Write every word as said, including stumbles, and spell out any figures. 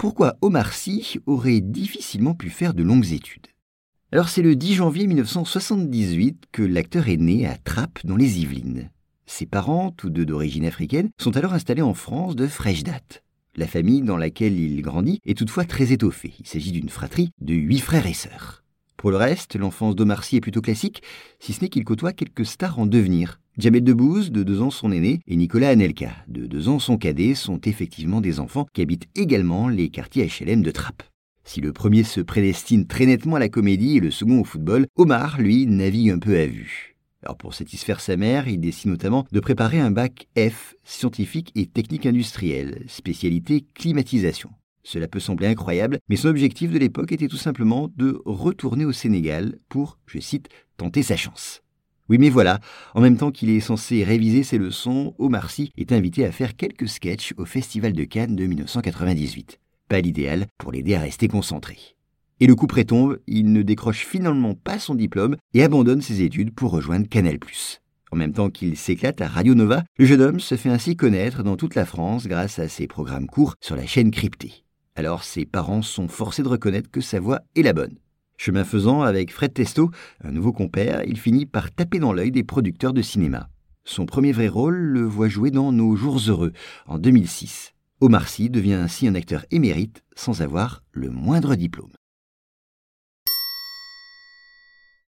pourquoi Omar Sy aurait difficilement pu faire de longues études? Alors c'est le dix janvier mille neuf cent soixante-dix-huit que l'acteur est né à Trappes dans les Yvelines. Ses parents, tous deux d'origine africaine, sont alors installés en France de fraîche date. La famille dans laquelle il grandit est toutefois très étoffée. Il s'agit d'une fratrie de huit frères et sœurs. Pour le reste, l'enfance d'Omar Sy est plutôt classique, si ce n'est qu'il côtoie quelques stars en devenir. Djamel Debbouze, de deux ans son aîné, et Nicolas Anelka, de deux ans son cadet, sont effectivement des enfants qui habitent également les quartiers H L M de Trappes. Si le premier se prédestine très nettement à la comédie et le second au football, Omar, lui, navigue un peu à vue. Alors pour satisfaire sa mère, il décide notamment de préparer un bac F, scientifique et technique industrielle, spécialité climatisation. Cela peut sembler incroyable, mais son objectif de l'époque était tout simplement de retourner au Sénégal pour, je cite, tenter sa chance. Oui, mais voilà, en même temps qu'il est censé réviser ses leçons, Omar Sy est invité à faire quelques sketchs au Festival de Cannes de mille neuf cent quatre-vingt-dix-huit. Pas l'idéal pour l'aider à rester concentré. Et le coup près tombe, il ne décroche finalement pas son diplôme et abandonne ses études pour rejoindre Canal plus. En même temps qu'il s'éclate à Radio Nova, le jeune homme se fait ainsi connaître dans toute la France grâce à ses programmes courts sur la chaîne cryptée. Alors ses parents sont forcés de reconnaître que sa voix est la bonne. Chemin faisant, avec Fred Testo, un nouveau compère, il finit par taper dans l'œil des producteurs de cinéma. Son premier vrai rôle le voit jouer dans Nos jours heureux, en deux mille six. Omar Sy devient ainsi un acteur émérite sans avoir le moindre diplôme.